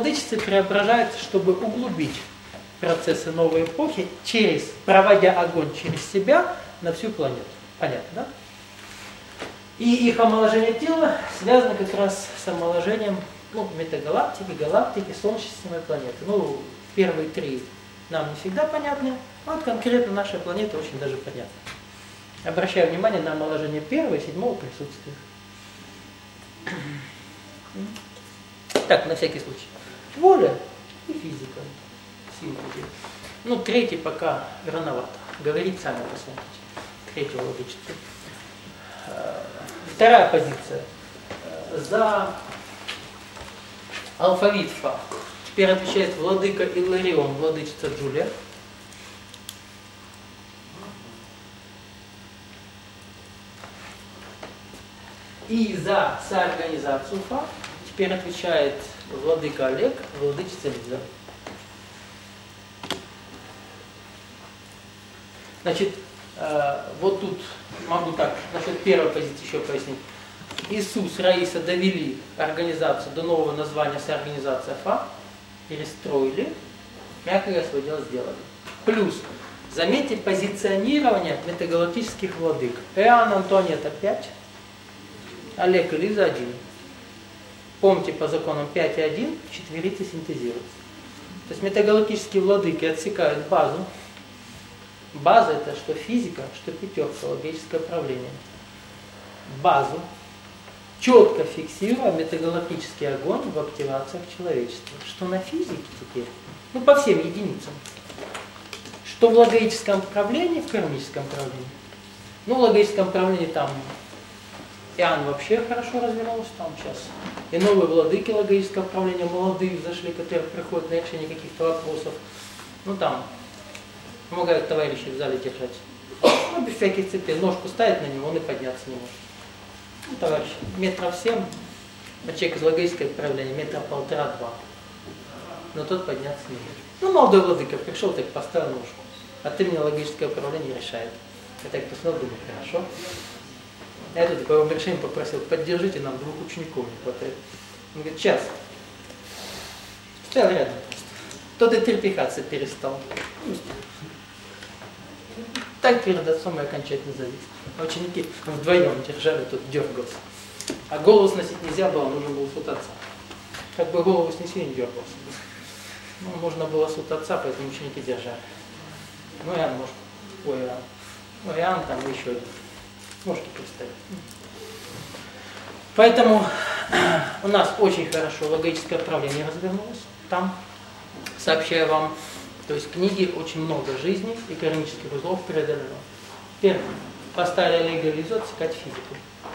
владычицы преображаются, чтобы углубить процессы новой эпохи, проводя огонь через себя на всю планету. Понятно, да? И их омоложение тела связано как раз с омоложением метагалактики, галактики, Солнечной системы и планеты. Первые три нам не всегда понятны, а вот конкретно наша планета очень даже понятна. Обращаю внимание на омоложение первого и седьмого присутствия. Так, на всякий случай. Воля и физика. Третий пока рановато. Говорить сами посмотрите. Третьего владычества. Вторая позиция. За алфавит Фа теперь отвечает владыка Илларион, владычица Джулия. И за соорганизацию Фа теперь отвечает владыка Олег, владычица Лиза. Значит, вот тут могу так, насчет первой позиции еще пояснить. Иисус, Раиса довели организацию до нового названия соорганизация Фа, перестроили, мягко свое дело сделали. Плюс, заметьте позиционирование метагалактических владык. Иоанн Антуанетта 5, Олег и Лиза 1. Помните, по законам 5 и 1 четверицы синтезируются. То есть метагалактические владыки отсекают базу. База это что физика, что пятерка, логическое правление. Базу, четко фиксируя метагалактический огонь в активациях человечества. Что на физике теперь, по всем единицам. Что в логическом правлении, в кармическом правлении. В логическом правлении там Иоанн вообще хорошо развернулся, там сейчас и новые владыки логического правления, молодые зашли, которые приходят на решение каких-то вопросов. Там помогают товарищи в зале держать. Без всяких цепей. Ножку ставит на него, он и подняться не может. Товарищ, 7 метров, а человек из логического правления 1,5-2 метра. Но тот подняться не может. Молодой владыка пришел, так поставил ножку. А ты мне логическое управление решает. Я так посмотрел, думаю, хорошо. Я тут по его решению попросил, поддержите, нам 2 учеников не хватает. Он говорит, сейчас. Стоял рядом. Тот и трепихаться перестал. Так перед отцом и окончательно завис. А ученики вдвоем держали, тот дергался. А голову сносить нельзя было, нужно было суд отца. Как бы голову снесли, не дергался. Можно было суд отца, поэтому ученики держали. Иоанн, может, Иоанн там еще один. Можете представить. Поэтому у нас очень хорошо логическое правление развернулось. Там, сообщаю вам, то есть книги очень много жизней и кармических узлов преодолено. Первое. Поставили Олега и Лизу отсекать физику.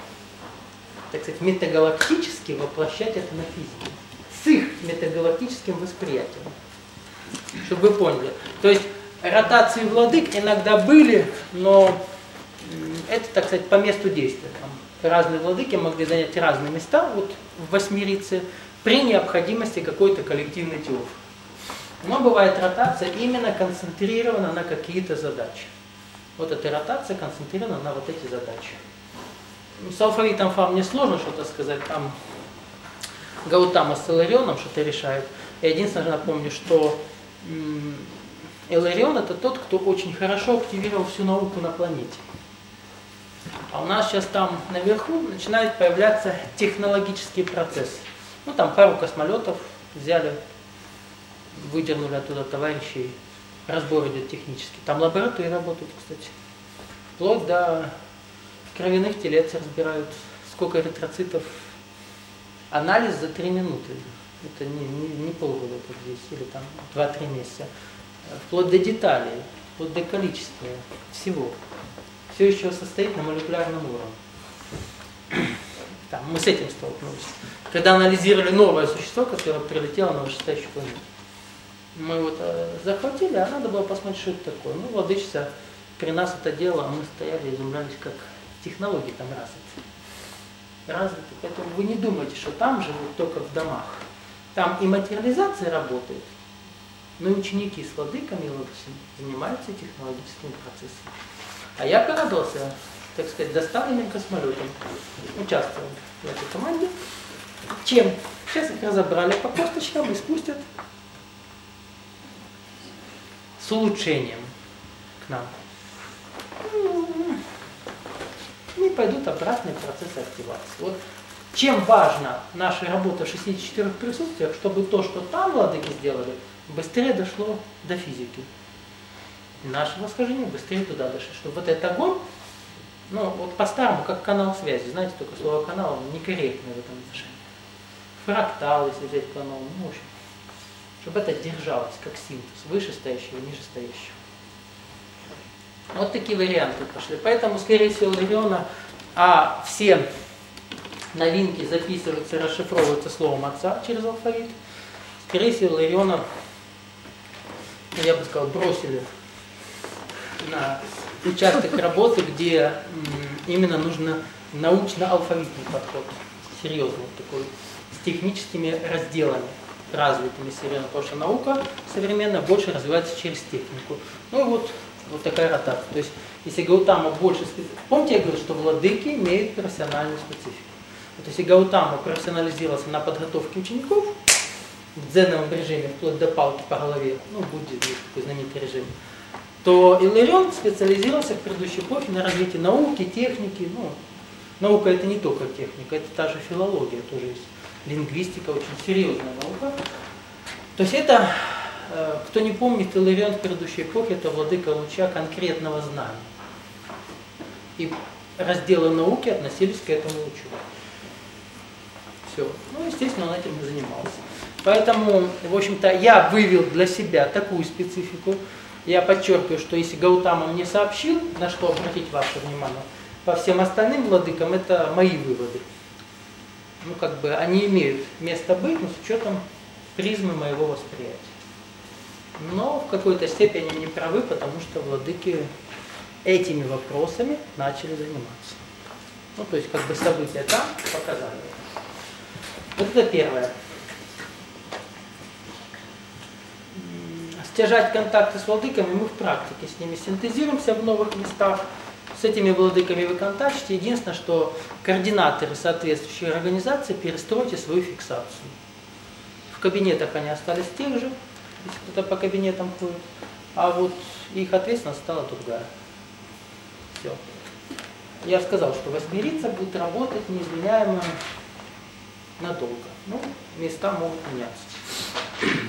Так сказать, метагалактически воплощать это на физике. С их метагалактическим восприятием. Чтобы вы поняли. То есть ротации владык иногда были, но это, так сказать, по месту действия. Там разные владыки могли занять разные места в восьмерице при необходимости какой-то коллективной теории. Но бывает ротация именно концентрирована на какие-то задачи. Эта ротация концентрирована на эти задачи. С алфавитом Фа мне сложно что-то сказать, там Гаутама с Илларионом что-то решает. Я единственное напомню, что Илларион это тот, кто очень хорошо активировал всю науку на планете. А у нас сейчас там наверху начинают появляться технологические процессы. Там пару космолетов взяли, выдернули оттуда товарищей, разбор идет технический. Там лаборатории работают, кстати. Вплоть до кровяных телец разбирают, сколько эритроцитов. Анализ за 3 минуты. Это не полгода как здесь, или там 2-3 месяца. Вплоть до деталей, вплоть до количества всего. Все еще состоит на молекулярном уровне. Мы с этим столкнулись. Когда анализировали новое существо, которое прилетело на вышестоящую планету. Мы захватили, а надо было посмотреть, что это такое. Владычица при нас это делала, а мы стояли и изумлялись, как технологии там развиты. Поэтому вы не думайте, что там живут только в домах. Там и материализация работает, но и ученики с владыками занимаются технологическими процессами. А я порадовался, так сказать, доставленным космолетом. Участвовал в этой команде. Чем? Сейчас их разобрали по косточкам и спустят с улучшением к нам. И пойдут обратные процессы активации. Вот чем важна наша работа в 64 присутствиях, чтобы то, что там владыки сделали, быстрее дошло до физики. Наше восхождение быстрее туда дошло. Чтобы вот этот огонь, ну вот по-старому, как канал связи, знаете, только слово канал некорректное в этом отношении. Фрактал, если взять канал, ну в общем, чтобы это держалось, как синтез, вышестоящего и нижестоящего. Вот такие варианты пошли. Поэтому, скорее всего, Лариона, все новинки записываются, расшифровываются словом отца через алфавит. Скорее всего, Лариона, я бы сказал, бросили на участок работы, где именно нужно научно-алфавитный подход, серьезный такой, с техническими разделами, развитыми серьезно, потому что наука современная больше развивается через технику. Ну и вот такая ротация. То есть, если Гаутама больше... Помните, я говорил, что владыки имеют профессиональную специфику. Вот если Гаутама профессионализировался на подготовке учеников, в дзеновом режиме, вплоть до палки по голове, ну, буддизм, такой знаменитый режим, то Иларион специализировался в предыдущей эпохе на развитии науки, техники. Ну, наука это не только техника, это та же филология, тоже есть лингвистика, очень серьезная наука. То есть это, кто не помнит, Иларион в предыдущей эпохе это владыка луча конкретного знания. И разделы науки относились к этому лучу. Все. Ну, естественно, он этим и занимался. Поэтому, в общем-то, я вывел для себя такую специфику. Я подчеркиваю, что если Гаутама мне сообщил, на что обратить ваше внимание, по всем остальным владыкам это мои выводы. Ну, как бы они имеют место быть, но с учетом призмы моего восприятия. Но в какой-то степени они не правы, потому что владыки этими вопросами начали заниматься. Ну, то есть, как бы события там показали. Вот это первое. Стяжать контакты с владыками мы в практике с ними синтезируемся в новых местах. С этими владыками вы контактите. Единственное, что координаторы соответствующей организации перестройте свою фиксацию. В кабинетах они остались тех же, если кто-то по кабинетам ходит, а вот их ответственность стала другая. Все. Я сказал, что восьмерица будет работать неизменяемо надолго. Ну, места могут меняться.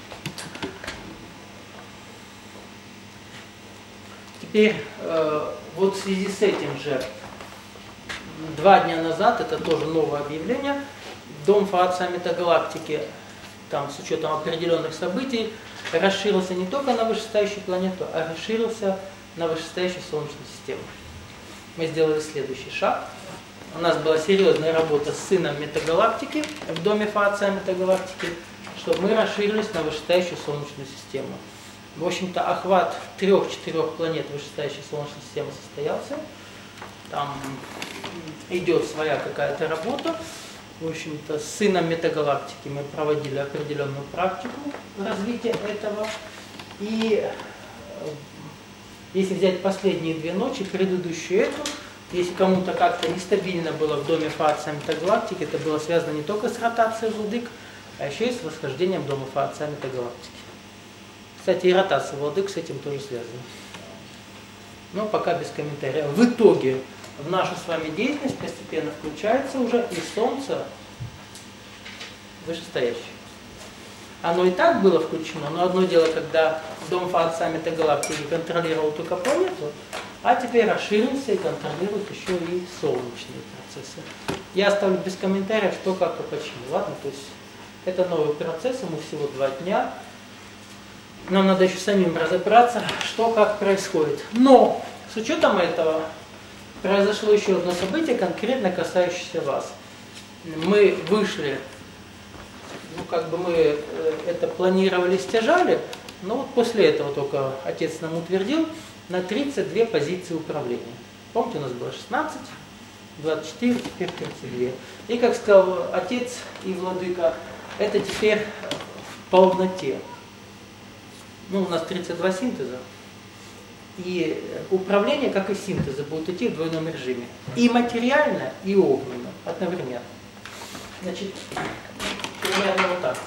Теперь, вот в связи с этим же, 2 дня назад, это тоже новое объявление, Дом Фаатса Метагалактики, там с учетом определенных событий, расширился не только на вышестоящую планету, а расширился на вышестоящую Солнечную систему. Мы сделали следующий шаг. У нас была серьезная работа с сыном Метагалактики в Доме Фаатса Метагалактики, чтобы мы расширились на вышестоящую Солнечную систему. В общем-то, охват 3-4 планет вышестоящей Солнечной системы состоялся. Там идет своя какая-то работа. В общем-то, с сыном Метагалактики мы проводили определенную практику развития этого. И если взять последние 2 ночи, предыдущую эту, если кому-то как-то нестабильно было в Доме Фаатса Метагалактики, это было связано не только с ротацией владык, а еще и с восхождением Дома Фаатса Метагалактики. Кстати, и ротация владык с этим тоже связана. Но пока без комментариев. В итоге в нашу с вами деятельность постепенно включается уже и Солнце вышестоящее. Оно и так было включено, но одно дело, когда Дом Фаатса Метагалактики контролировал только планету, а теперь расширился и контролирует еще и солнечные процессы. Я оставлю без комментариев, что, как и почему. Ладно? То есть это новый процесс, ему всего 2 дня. Нам надо еще самим разобраться, что как происходит. Но с учетом этого произошло еще одно событие, конкретно касающееся вас. Мы вышли, ну как бы мы это планировали, стяжали, но вот после этого только отец нам утвердил на 32 позиции управления. Помните, у нас было 16, 24, теперь 32. И как сказал отец и владыка, это теперь в полноте. Ну, у нас 32 синтеза, и управление, как и синтезы, будут идти в двойном режиме. И материально, и огненно, одновременно. Значит, примерно вот